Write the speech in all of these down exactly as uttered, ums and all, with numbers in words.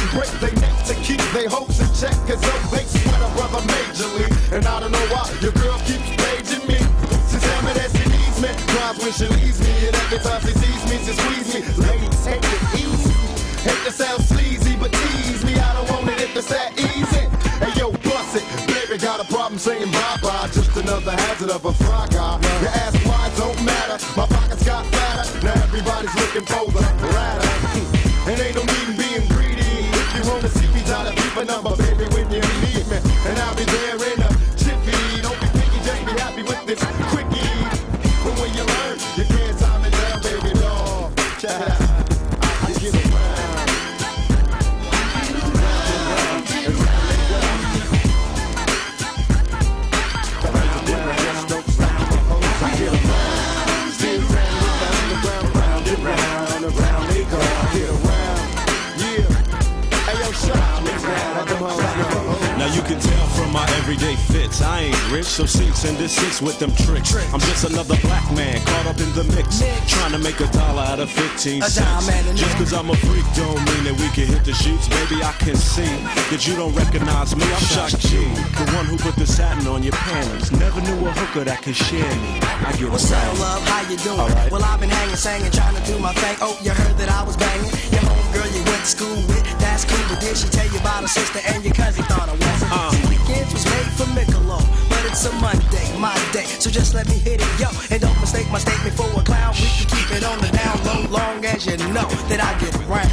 break their neck to keep their hopes in check, cause oh, they sweat a brother majorly. And I don't know why your girl keeps paging me. She tell me that she needs me, cries when she leaves me, and every time she sees me, she squeeze me. Ladies, take it easy. Hate to sound sleazy, but tease me. I don't want it if it's that easy. Hey yo, bust it, baby, got a problem saying bye-bye. Just another hazard of a fly guy. Your ass wide don't matter, my pockets got fatter. Now everybody's looking for the ladder. And ain't no need in being greedy. If you wanna see me, try to keep a number, baby, when you need me. And I'll be there in a jiffy. Don't be picky, just be happy with this quickie. But when you learn, you can't time it down, baby, dog. Check it out. I get around. Now you can tell from my everyday fits, I ain't rich, so cease and desist with them tricks. I'm just another black man caught up in the mix, trying to make a dollar out of fifteen cents. Just cause I'm a freak don't mean that we can hit the sheets. Baby, I can see that you don't recognize me. I'm Shock G, the one who put the satin on your panties. Never knew a hooker that could share me. I get What's up, love? How you doing? Right. Well, I've been hanging, singing, trying to do my thing. Oh, you heard that I was banging? Your homegirl you went to school with, that's cool. But did she tell you about her sister and your cousin thought I wasn't? Uh. See, weekends was made for Michelob, but it's a Monday, my day. So just let me hit it, yo. And don't mistake my statement for a clown. We can keep it on the down low, long as you know that I get around.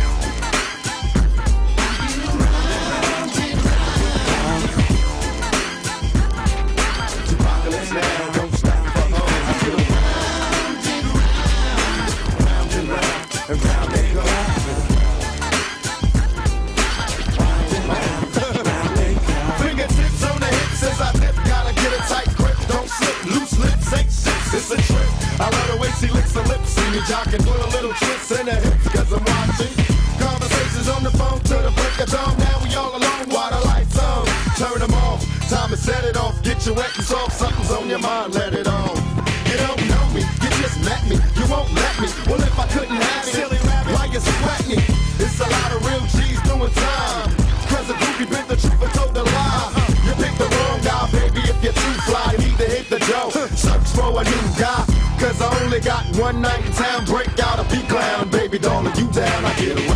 It's a trip. I love the way she licks her lips. See me jocking, put a little twist in her hips, cause I'm watching conversations on the phone to the break of dawn. Now we all alone while the lights on. Turn them off, time to set it off. Get you wet and soft, something's on your mind, let it on. You don't know me, you just met me, you won't let me. Well, if I couldn't have it, why you sweat me? It's a lot of real G's doing time. Cause the groupie bit the truth and told the lie. You picked the wrong guy, baby, if you're too fly, you need to hit the dough. Search for a new guy, cause I only got one night in town. Break out a beat clown, baby, doll, you down, I get